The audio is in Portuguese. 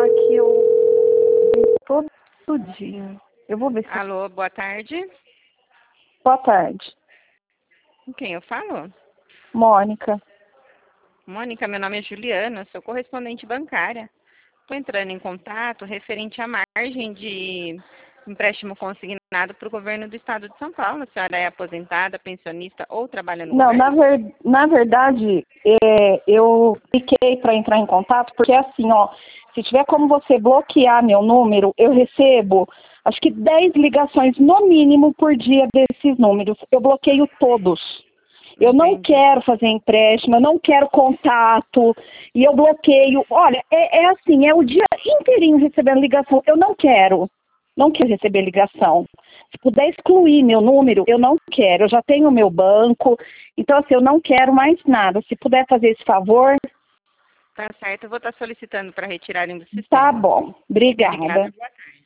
que eu todo dia. Eu vou ver se... Alô, boa tarde. Boa tarde. Com quem eu falo? Mônica. Mônica, meu nome é Juliana, sou correspondente bancária. Estou entrando em contato referente à margem de empréstimo consignado para o governo do estado de São Paulo. A senhora é aposentada, pensionista ou trabalha no Não, governo? na verdade, eu cliquei para entrar em contato, porque assim, ó, se tiver como você bloquear meu número, eu recebo, acho que 10 ligações no mínimo por dia desses números. Eu bloqueio todos. Eu não Entendi. quero fazer empréstimo, eu não quero contato, e eu bloqueio. Olha, é assim, é o dia inteirinho recebendo ligação. Eu não quero receber ligação. Se puder excluir meu número, eu não quero. Eu já tenho o meu banco, então assim, eu não quero mais nada. Se puder fazer esse favor, Tá certo, eu vou estar solicitando para retirarem do tá sistema. bom. Obrigada, Obrigada. boa tarde.